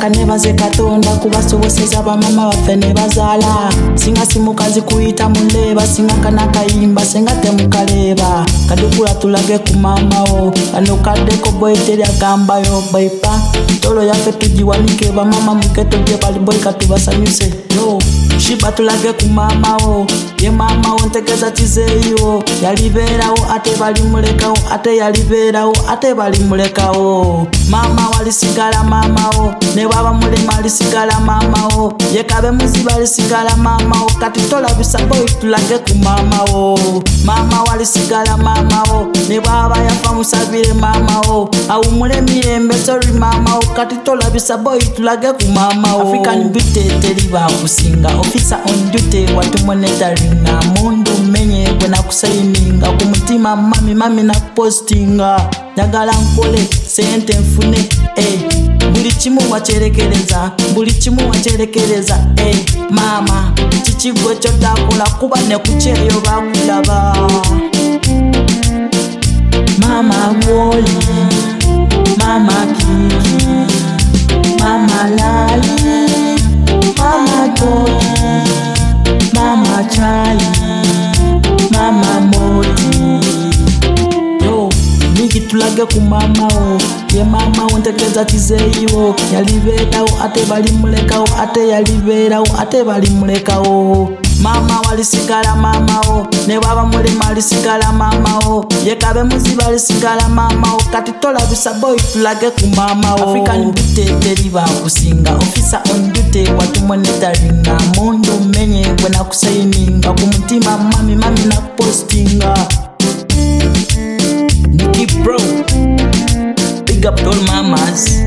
kanebaze katonda kubasoboseza bamama baffe ne bazaala singa si mukazi kuyita muleba singa kanakayimba senga temukaleeba kadukula tulage ku mama wo kano kaddeko boyiteri agambayo baipa tolo yaffe tugiwanike bamama muketo gye bali boy katubasanyuse yo shiba tulage ku mama wo ye mama wo ntegeza kizeeyo yalibeerawo ate bali mulekawo ate yalibeerawo ate bali mulekawo mama walisigala mama wo ne baba mulema alisigala mama wo ye kabe muziba alisigala mama wo kati tolabisa boy tulage ku mama wo mama walisigala mama wo ne baba yafa musabire mama wo awumule mirembe sorry mama wo kati tolabisa boy tulage ku mama wo African bitete bakusinga officer on duty watu monitoringa mundu menye bwena kusayininga ku mutima mami na postinga njagala nkole sente nfune buli kimu wacherekereza mama kikigo kyotakola kuba ne kucheyo bakulaba mama woli mama kiki mama lali mama toki mama chai mama moti yo niki tulage ku mama wo ye mama wo ntegeza kizeeyo yalibeerawo ate bali mulekawo ate yalibeerawo ate bali mulekawo mama walisigala mama wo ne baba mulema alisigala mama wo ye kabe muziba alisigala mama wo kati tolabisa boy tulage ku mama wo African bitete bakusinga officer on duty watu monitoringa mundu menye bwena kusayininga ku mutima mami na postinga Nicky Bro, big up to all mamas.